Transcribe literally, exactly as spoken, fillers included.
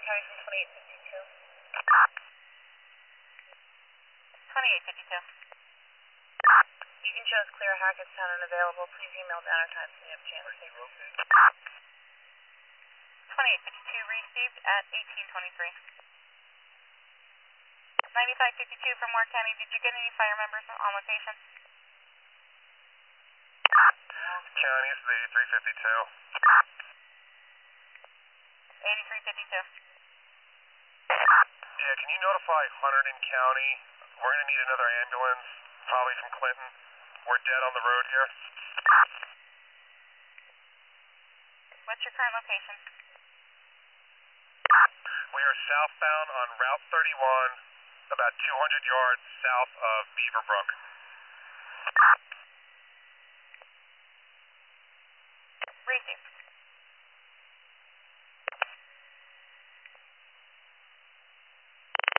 County from twenty-eight fifty-two. twenty-eight fifty-two. You can show us clear Hackettstown and available. Please email down our time so we have a chance to take roll. twenty-eight fifty-two received at eighteen twenty-three. ninety-five fifty-two from Ward County. Did you get any fire members on location? County, this is eighty-three fifty-two. eighty-three fifty-two. Yeah, can you notify Hunterdon County? We're going to need another ambulance, probably from Clinton. We're dead on the road here. What's your current location? We are southbound on Route thirty-one, about two hundred yards south of Beaverbrook.